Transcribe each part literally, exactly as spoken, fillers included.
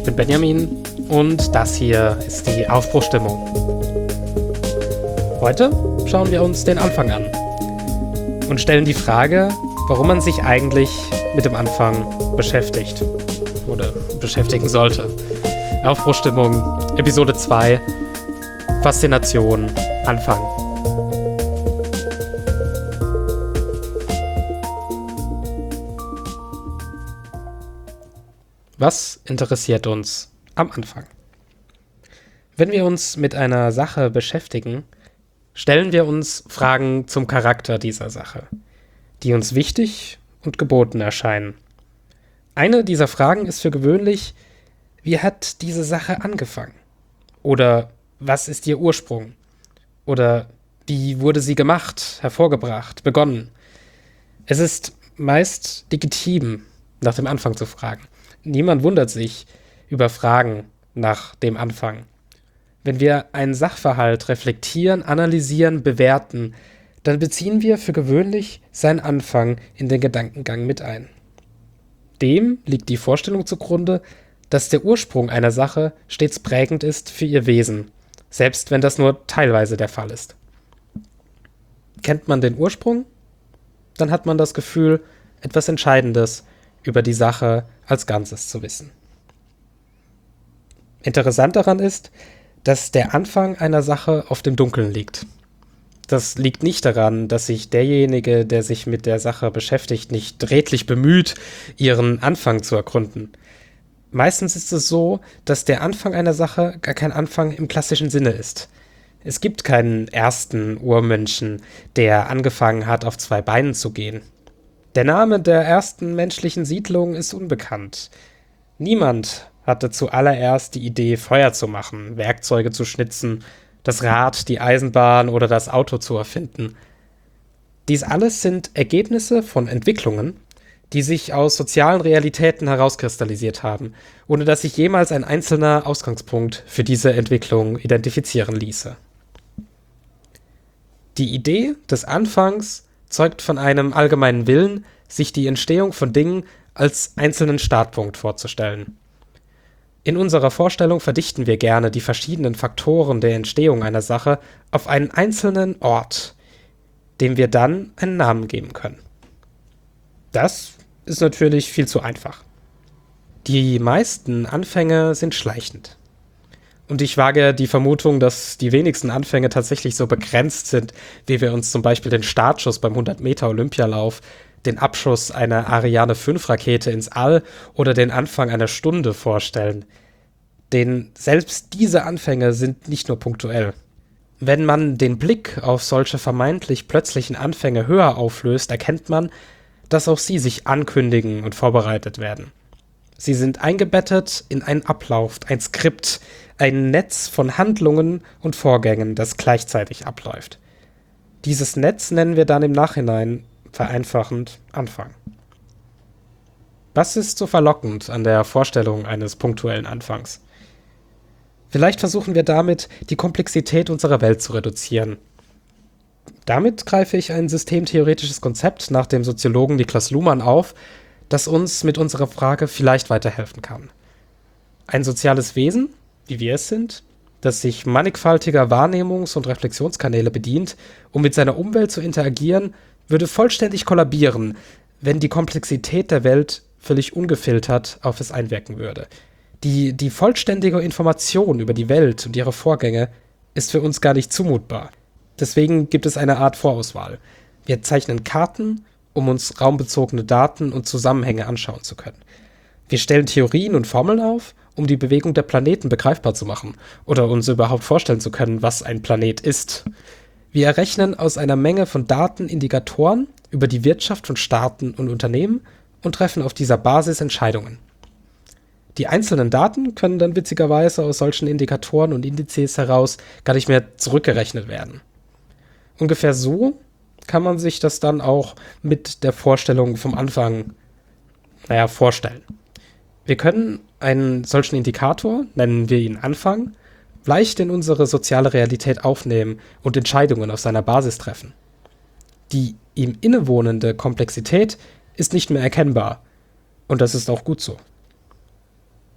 bin Benjamin und das hier ist die Aufbruchstimmung. Heute schauen wir uns den Anfang an und stellen die Frage, warum man sich eigentlich mit dem Anfang beschäftigt oder beschäftigen sollte. Aufbruchstimmung, Episode zwei, Faszination, Anfang. Was interessiert uns am Anfang? Wenn wir uns mit einer Sache beschäftigen, stellen wir uns Fragen zum Charakter dieser Sache, die uns wichtig und geboten erscheinen. Eine dieser Fragen ist für gewöhnlich: Wie hat diese Sache angefangen? Oder was ist ihr Ursprung? Oder wie wurde sie gemacht, hervorgebracht, begonnen? Es ist meist legitim, nach dem Anfang zu fragen. Niemand wundert sich über Fragen nach dem Anfang. Wenn wir einen Sachverhalt reflektieren, analysieren, bewerten, dann beziehen wir für gewöhnlich seinen Anfang in den Gedankengang mit ein. Dem liegt die Vorstellung zugrunde, dass der Ursprung einer Sache stets prägend ist für ihr Wesen, selbst wenn das nur teilweise der Fall ist. Kennt man den Ursprung, dann hat man das Gefühl, etwas Entscheidendes über die Sache als Ganzes zu wissen. Interessant daran ist, dass der Anfang einer Sache oft im Dunkeln liegt. Das liegt nicht daran, dass sich derjenige, der sich mit der Sache beschäftigt, nicht redlich bemüht, ihren Anfang zu ergründen. Meistens ist es so, dass der Anfang einer Sache gar kein Anfang im klassischen Sinne ist. Es gibt keinen ersten Urmenschen, der angefangen hat, auf zwei Beinen zu gehen. Der Name der ersten menschlichen Siedlung ist unbekannt. Niemand hatte zuallererst die Idee, Feuer zu machen, Werkzeuge zu schnitzen, das Rad, die Eisenbahn oder das Auto zu erfinden. Dies alles sind Ergebnisse von Entwicklungen, die sich aus sozialen Realitäten herauskristallisiert haben, ohne dass sich jemals ein einzelner Ausgangspunkt für diese Entwicklung identifizieren ließe. Die Idee des Anfangs zeugt von einem allgemeinen Willen, sich die Entstehung von Dingen als einzelnen Startpunkt vorzustellen. In unserer Vorstellung verdichten wir gerne die verschiedenen Faktoren der Entstehung einer Sache auf einen einzelnen Ort, dem wir dann einen Namen geben können. Das ist natürlich viel zu einfach. Die meisten Anfänge sind schleichend. Und ich wage die Vermutung, dass die wenigsten Anfänge tatsächlich so begrenzt sind, wie wir uns zum Beispiel den Startschuss beim hundert Meter Olympialauf, den Abschuss einer Ariane fünf Rakete ins All oder den Anfang einer Stunde vorstellen. Denn selbst diese Anfänge sind nicht nur punktuell. Wenn man den Blick auf solche vermeintlich plötzlichen Anfänge höher auflöst, erkennt man, dass auch sie sich ankündigen und vorbereitet werden. Sie sind eingebettet in einen Ablauf, ein Skript, ein Netz von Handlungen und Vorgängen, das gleichzeitig abläuft. Dieses Netz nennen wir dann im Nachhinein vereinfachend Anfang. Was ist so verlockend an der Vorstellung eines punktuellen Anfangs? Vielleicht versuchen wir damit, die Komplexität unserer Welt zu reduzieren. Damit greife ich ein systemtheoretisches Konzept nach dem Soziologen Niklas Luhmann auf, das uns mit unserer Frage vielleicht weiterhelfen kann. Ein soziales Wesen, wie wir es sind, das sich mannigfaltiger Wahrnehmungs- und Reflexionskanäle bedient, um mit seiner Umwelt zu interagieren, würde vollständig kollabieren, wenn die Komplexität der Welt völlig ungefiltert auf es einwirken würde. Die, die vollständige Information über die Welt und ihre Vorgänge ist für uns gar nicht zumutbar. Deswegen gibt es eine Art Vorauswahl. Wir zeichnen Karten, um uns raumbezogene Daten und Zusammenhänge anschauen zu können. Wir stellen Theorien und Formeln auf, um die Bewegung der Planeten begreifbar zu machen oder uns überhaupt vorstellen zu können, was ein Planet ist. Wir errechnen aus einer Menge von Daten Indikatoren über die Wirtschaft von Staaten und Unternehmen und treffen auf dieser Basis Entscheidungen. Die einzelnen Daten können dann witzigerweise aus solchen Indikatoren und Indizes heraus gar nicht mehr zurückgerechnet werden. Ungefähr so kann man sich das dann auch mit der Vorstellung vom Anfang, naja, vorstellen. Wir können einen solchen Indikator, nennen wir ihn Anfang, leicht in unsere soziale Realität aufnehmen und Entscheidungen auf seiner Basis treffen. Die ihm innewohnende Komplexität ist nicht mehr erkennbar, und das ist auch gut so.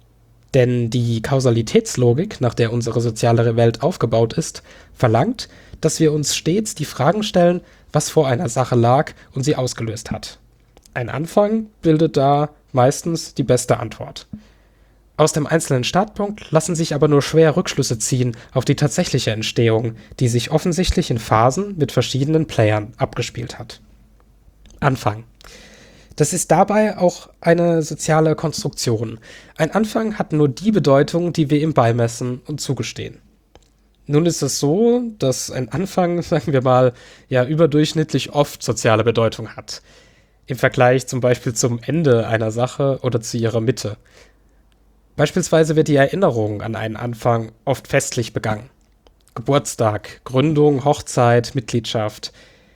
Denn die Kausalitätslogik, nach der unsere soziale Welt aufgebaut ist, verlangt, dass wir uns stets die Fragen stellen, was vor einer Sache lag und sie ausgelöst hat. Ein Anfang bildet da meistens die beste Antwort. Aus dem einzelnen Startpunkt lassen sich aber nur schwer Rückschlüsse ziehen auf die tatsächliche Entstehung, die sich offensichtlich in Phasen mit verschiedenen Playern abgespielt hat. Anfang. Das ist dabei auch eine soziale Konstruktion. Ein Anfang hat nur die Bedeutung, die wir ihm beimessen und zugestehen. Nun ist es so, dass ein Anfang, sagen wir mal, ja überdurchschnittlich oft soziale Bedeutung hat. Im Vergleich zum Beispiel zum Ende einer Sache oder zu ihrer Mitte. Beispielsweise wird die Erinnerung an einen Anfang oft festlich begangen. Geburtstag, Gründung, Hochzeit, Mitgliedschaft.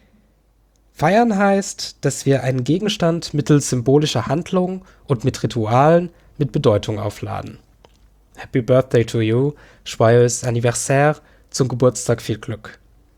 Feiern heißt, dass wir einen Gegenstand mittels symbolischer Handlungen und mit Ritualen mit Bedeutung aufladen. Happy Birthday to you, joyeux anniversaire, zum Geburtstag viel Glück.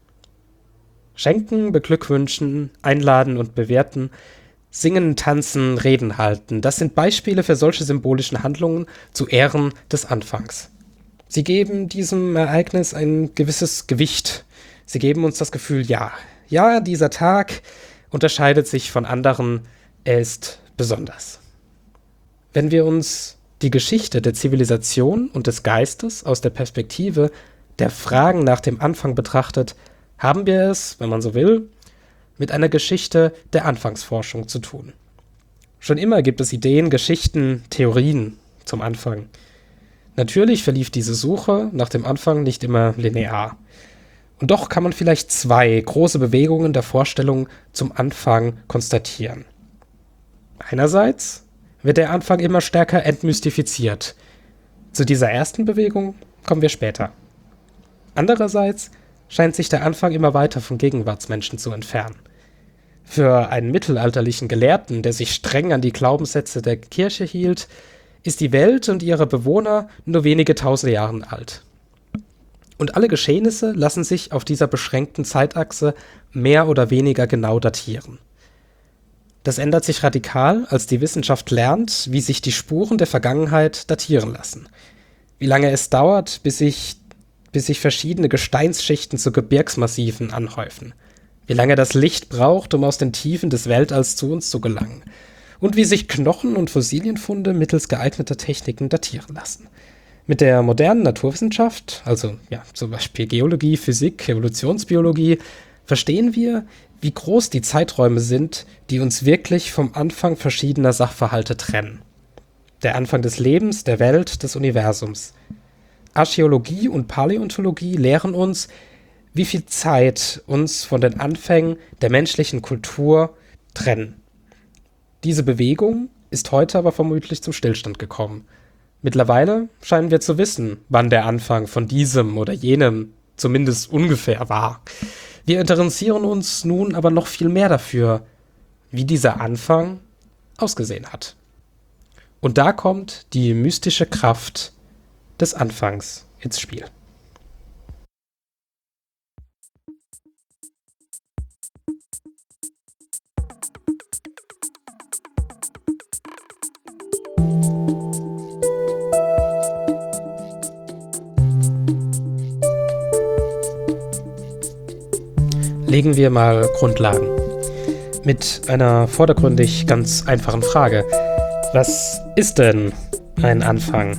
Schenken, beglückwünschen, einladen und bewerten, singen, tanzen, Reden halten, das sind Beispiele für solche symbolischen Handlungen zu Ehren des Anfangs. Sie geben diesem Ereignis ein gewisses Gewicht. Sie geben uns das Gefühl, ja, ja, dieser Tag unterscheidet sich von anderen, er ist besonders. Wenn wir uns die Geschichte der Zivilisation und des Geistes aus der Perspektive der Fragen nach dem Anfang betrachtet, haben wir es, wenn man so will, mit einer Geschichte der Anfangsforschung zu tun. Schon immer gibt es Ideen, Geschichten, Theorien zum Anfang. Natürlich verlief diese Suche nach dem Anfang nicht immer linear. Und doch kann man vielleicht zwei große Bewegungen der Vorstellung zum Anfang konstatieren. Einerseits wird der Anfang immer stärker entmystifiziert. Zu dieser ersten Bewegung kommen wir später. Andererseits scheint sich der Anfang immer weiter vom Gegenwartsmenschen zu entfernen. Für einen mittelalterlichen Gelehrten, der sich streng an die Glaubenssätze der Kirche hielt, ist die Welt und ihre Bewohner nur wenige tausend Jahre alt. Und alle Geschehnisse lassen sich auf dieser beschränkten Zeitachse mehr oder weniger genau datieren. Das ändert sich radikal, als die Wissenschaft lernt, wie sich die Spuren der Vergangenheit datieren lassen. Wie lange es dauert, bis sich, bis sich verschiedene Gesteinsschichten zu Gebirgsmassiven anhäufen. Wie lange das Licht braucht, um aus den Tiefen des Weltalls zu uns zu gelangen. Und wie sich Knochen- und Fossilienfunde mittels geeigneter Techniken datieren lassen. Mit der modernen Naturwissenschaft, also ja, zum Beispiel Geologie, Physik, Evolutionsbiologie, verstehen wir, wie groß die Zeiträume sind, die uns wirklich vom Anfang verschiedener Sachverhalte trennen. Der Anfang des Lebens, der Welt, des Universums. Archäologie und Paläontologie lehren uns, wie viel Zeit uns von den Anfängen der menschlichen Kultur trennen. Diese Bewegung ist heute aber vermutlich zum Stillstand gekommen. Mittlerweile scheinen wir zu wissen, wann der Anfang von diesem oder jenem zumindest ungefähr war. Wir interessieren uns nun aber noch viel mehr dafür, wie dieser Anfang ausgesehen hat. Und da kommt die mystische Kraft des Anfangs ins Spiel. Legen wir mal Grundlagen. Mit einer vordergründig ganz einfachen Frage. Was ist denn ein Anfang?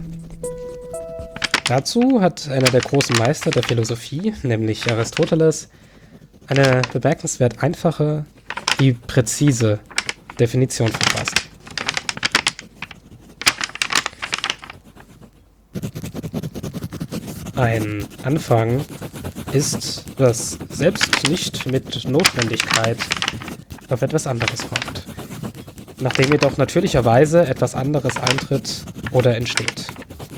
Dazu hat einer der großen Meister der Philosophie, nämlich Aristoteles, eine bemerkenswert einfache, wie präzise Definition verfasst. Ein Anfang ist, was selbst nicht mit Notwendigkeit auf etwas anderes folgt, nachdem jedoch natürlicherweise etwas anderes eintritt oder entsteht.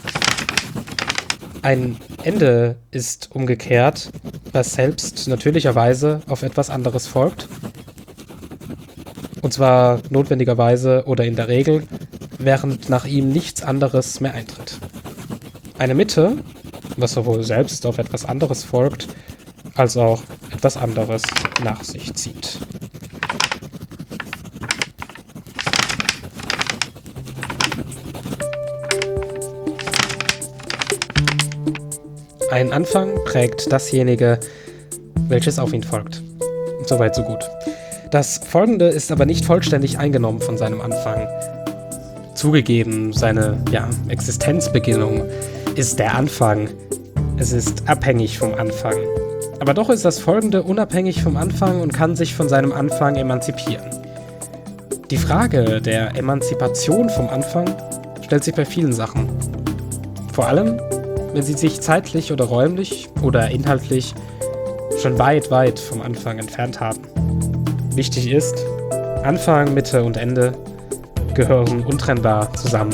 Ein Ende ist umgekehrt, was selbst natürlicherweise auf etwas anderes folgt, und zwar notwendigerweise oder in der Regel, während nach ihm nichts anderes mehr eintritt. Eine Mitte, was sowohl selbst auf etwas anderes folgt, als auch etwas anderes nach sich zieht. Ein Anfang prägt dasjenige, welches auf ihn folgt. Soweit, so gut. Das Folgende ist aber nicht vollständig eingenommen von seinem Anfang. Zugegeben, seine ja, Existenzbeginnung ist der Anfang. Es ist abhängig vom Anfang. Aber doch ist das Folgende unabhängig vom Anfang und kann sich von seinem Anfang emanzipieren. Die Frage der Emanzipation vom Anfang stellt sich bei vielen Sachen. Vor allem, wenn sie sich zeitlich oder räumlich oder inhaltlich schon weit, weit vom Anfang entfernt haben. Wichtig ist, Anfang, Mitte und Ende gehören untrennbar zusammen.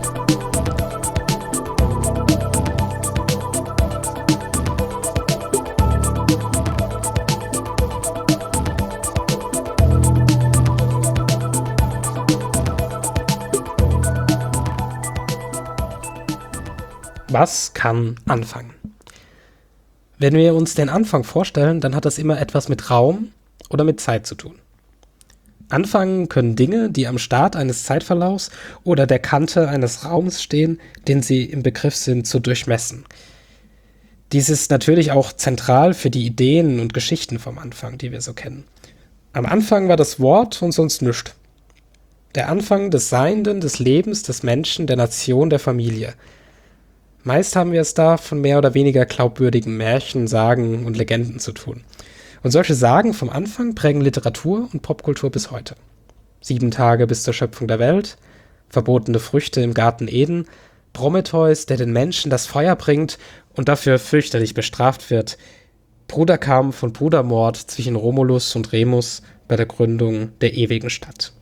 Was kann anfangen? Wenn wir uns den Anfang vorstellen, dann hat das immer etwas mit Raum oder mit Zeit zu tun. Anfangen können Dinge, die am Start eines Zeitverlaufs oder der Kante eines Raums stehen, den sie im Begriff sind zu durchmessen. Dies ist natürlich auch zentral für die Ideen und Geschichten vom Anfang, die wir so kennen. Am Anfang war das Wort und sonst nichts. Der Anfang des Seienden, des Lebens, des Menschen, der Nation, der Familie. Meist haben wir es da von mehr oder weniger glaubwürdigen Märchen, Sagen und Legenden zu tun. Und solche Sagen vom Anfang prägen Literatur und Popkultur bis heute. Sieben Tage bis zur Schöpfung der Welt, verbotene Früchte im Garten Eden, Prometheus, der den Menschen das Feuer bringt und dafür fürchterlich bestraft wird, Bruderkampf und Brudermord zwischen Romulus und Remus bei der Gründung der ewigen Stadt.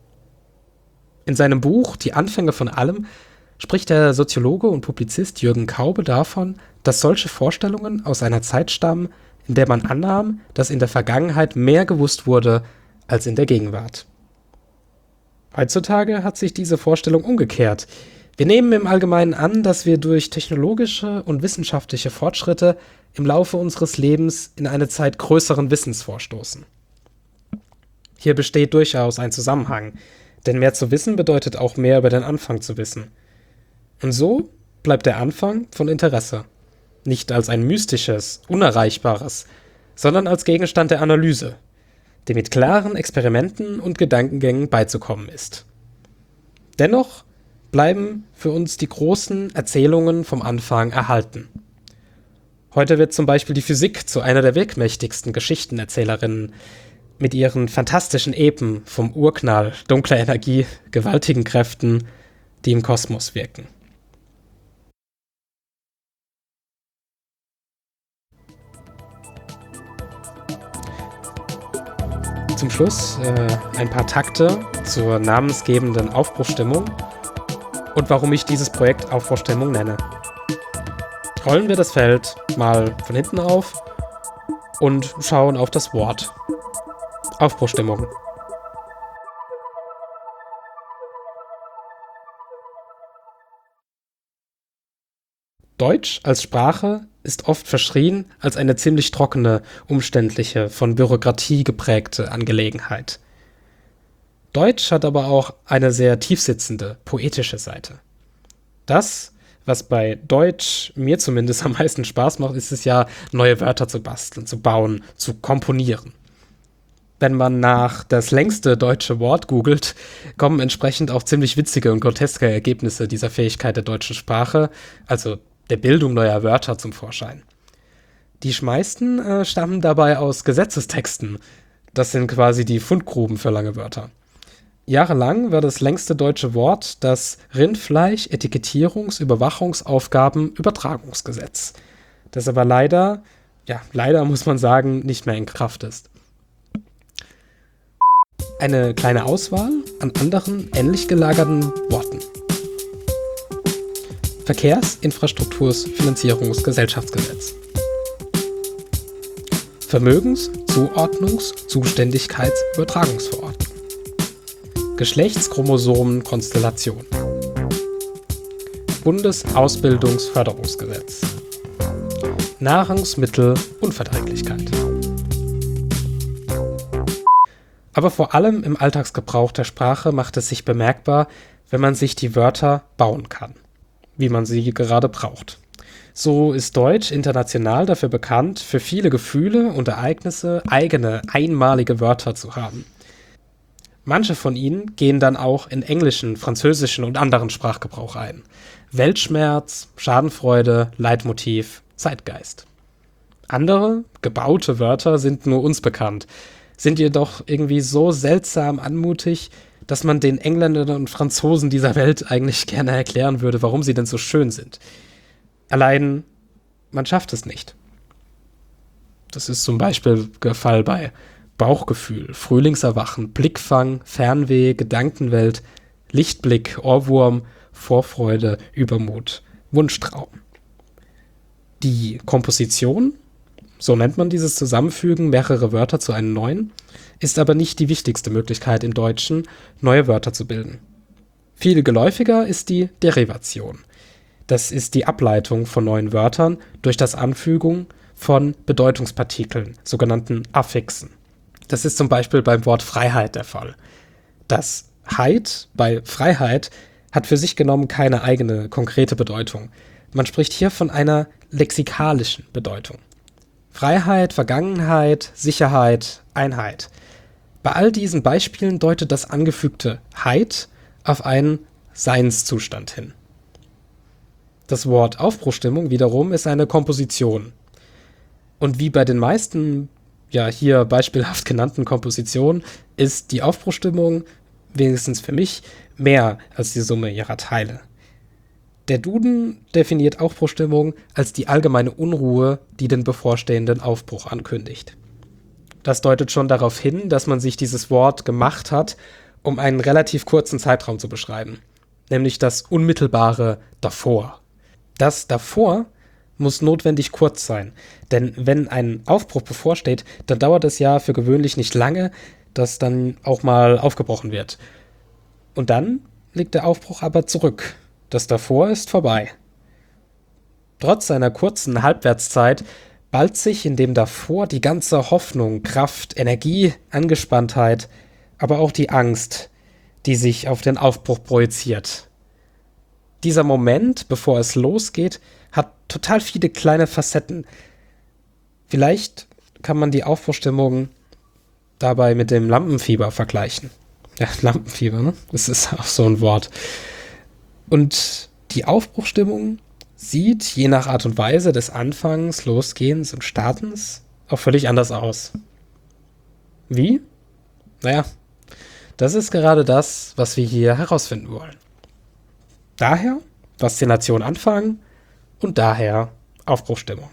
In seinem Buch Die Anfänge von allem spricht der Soziologe und Publizist Jürgen Kaube davon, dass solche Vorstellungen aus einer Zeit stammen, in der man annahm, dass in der Vergangenheit mehr gewusst wurde als in der Gegenwart. Heutzutage hat sich diese Vorstellung umgekehrt. Wir nehmen im Allgemeinen an, dass wir durch technologische und wissenschaftliche Fortschritte im Laufe unseres Lebens in eine Zeit größeren Wissens vorstoßen. Hier besteht durchaus ein Zusammenhang, denn mehr zu wissen bedeutet auch mehr über den Anfang zu wissen. Und so bleibt der Anfang von Interesse. Nicht als ein mystisches, unerreichbares, sondern als Gegenstand der Analyse, dem mit klaren Experimenten und Gedankengängen beizukommen ist. Dennoch bleiben für uns die großen Erzählungen vom Anfang erhalten. Heute wird zum Beispiel die Physik zu einer der wirkmächtigsten Geschichtenerzählerinnen mit ihren fantastischen Epen vom Urknall, dunkler Energie, gewaltigen Kräften, die im Kosmos wirken. Zum Schluss äh, ein paar Takte zur namensgebenden Aufbruchstimmung und warum ich dieses Projekt Aufbruchstimmung nenne. Rollen wir das Feld mal von hinten auf und schauen auf das Wort. Aufbruchstimmung. Deutsch als Sprache ist oft verschrien als eine ziemlich trockene, umständliche, von Bürokratie geprägte Angelegenheit. Deutsch hat aber auch eine sehr tiefsitzende, poetische Seite. Das, was bei Deutsch mir zumindest am meisten Spaß macht, ist es ja, neue Wörter zu basteln, zu bauen, zu komponieren. Wenn man nach das längste deutsche Wort googelt, kommen entsprechend auch ziemlich witzige und groteske Ergebnisse dieser Fähigkeit der deutschen Sprache, also der Bildung neuer Wörter, zum Vorschein. Die meisten äh, stammen dabei aus Gesetzestexten. Das sind quasi die Fundgruben für lange Wörter. Jahrelang war das längste deutsche Wort das Rindfleisch-Etikettierungs-Überwachungsaufgaben-Übertragungsgesetz, das aber leider, ja, leider muss man sagen, nicht mehr in Kraft ist. Eine kleine Auswahl an anderen ähnlich gelagerten Worten. Verkehrsinfrastrukturfinanzierungsgesellschaftsgesetz. Vermögens-, Zuordnungs-, Zuständigkeits-, Übertragungsverordnung. Geschlechtschromosomenkonstellation. Bundesausbildungsförderungsgesetz. Nahrungsmittelunverträglichkeit. Aber vor allem im Alltagsgebrauch der Sprache macht es sich bemerkbar, wenn man sich die Wörter bauen kann, wie man sie gerade braucht. So ist Deutsch international dafür bekannt, für viele Gefühle und Ereignisse eigene, einmalige Wörter zu haben. Manche von ihnen gehen dann auch in englischen, französischen und anderen Sprachgebrauch ein. Weltschmerz, Schadenfreude, Leitmotiv, Zeitgeist. Andere, gebaute Wörter sind nur uns bekannt, sind jedoch irgendwie so seltsam anmutig, dass man den Engländern und Franzosen dieser Welt eigentlich gerne erklären würde, warum sie denn so schön sind. Allein, man schafft es nicht. Das ist zum Beispiel der Fall bei Bauchgefühl, Frühlingserwachen, Blickfang, Fernweh, Gedankenwelt, Lichtblick, Ohrwurm, Vorfreude, Übermut, Wunschtraum. Die Komposition, so nennt man dieses Zusammenfügen mehrerer Wörter zu einem neuen, ist aber nicht die wichtigste Möglichkeit im Deutschen, neue Wörter zu bilden. Viel geläufiger ist die Derivation. Das ist die Ableitung von neuen Wörtern durch das Anfügen von Bedeutungspartikeln, sogenannten Affixen. Das ist zum Beispiel beim Wort Freiheit der Fall. Das Heit bei Freiheit hat für sich genommen keine eigene konkrete Bedeutung. Man spricht hier von einer lexikalischen Bedeutung. Freiheit, Vergangenheit, Sicherheit, Einheit. Bei all diesen Beispielen deutet das angefügte Heit auf einen Seinszustand hin. Das Wort Aufbruchstimmung wiederum ist eine Komposition. Und wie bei den meisten, ja hier beispielhaft genannten Kompositionen, ist die Aufbruchstimmung, wenigstens für mich, mehr als die Summe ihrer Teile. Der Duden definiert Aufbruchstimmung als die allgemeine Unruhe, die den bevorstehenden Aufbruch ankündigt. Das deutet schon darauf hin, dass man sich dieses Wort gemacht hat, um einen relativ kurzen Zeitraum zu beschreiben, nämlich das unmittelbare Davor. Das Davor muss notwendig kurz sein, denn wenn ein Aufbruch bevorsteht, dann dauert es ja für gewöhnlich nicht lange, dass dann auch mal aufgebrochen wird. Und dann liegt der Aufbruch aber zurück. Das Davor ist vorbei. Trotz seiner kurzen Halbwertszeit ballt sich in dem Davor die ganze Hoffnung, Kraft, Energie, Angespanntheit, aber auch die Angst, die sich auf den Aufbruch projiziert. Dieser Moment, bevor es losgeht, hat total viele kleine Facetten. Vielleicht kann man die Aufbruchstimmung dabei mit dem Lampenfieber vergleichen. Ja, Lampenfieber, ne? Das ist auch so ein Wort. Und die Aufbruchstimmung sieht je nach Art und Weise des Anfangs, Losgehens und Startens auch völlig anders aus. Wie? Naja, das ist gerade das, was wir hier herausfinden wollen. Daher Faszination Anfang und daher Aufbruchstimmung.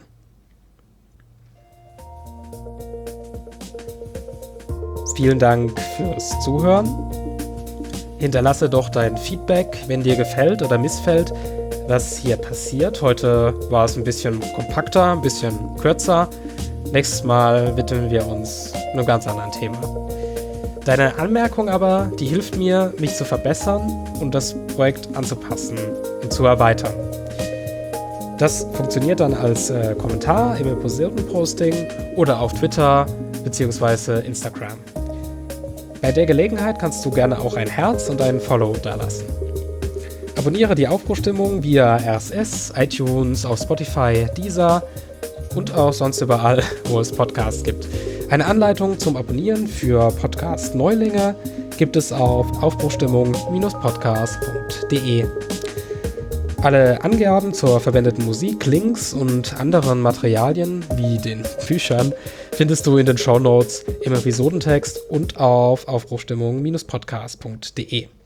Vielen Dank fürs Zuhören. Hinterlasse doch dein Feedback, wenn dir gefällt oder missfällt, was hier passiert. Heute war es ein bisschen kompakter, ein bisschen kürzer. Nächstes Mal widmen wir uns einem ganz anderen Thema. Deine Anmerkung aber, die hilft mir, mich zu verbessern und das Projekt anzupassen und zu erweitern. Das funktioniert dann als äh, Kommentar im imposierten Posting oder auf Twitter bzw. Instagram. Bei der Gelegenheit kannst du gerne auch ein Herz und einen Follow dalassen. Abonniere die Aufbruchstimmung via R S S, iTunes, auf Spotify, Deezer und auch sonst überall, wo es Podcasts gibt. Eine Anleitung zum Abonnieren für Podcast-Neulinge gibt es auf aufbruchstimmung Bindestrich podcast punkt de. Alle Angaben zur verwendeten Musik, Links und anderen Materialien, wie den Büchern, findest du in den Shownotes, im Episodentext und auf aufbruchstimmung Bindestrich podcast punkt de.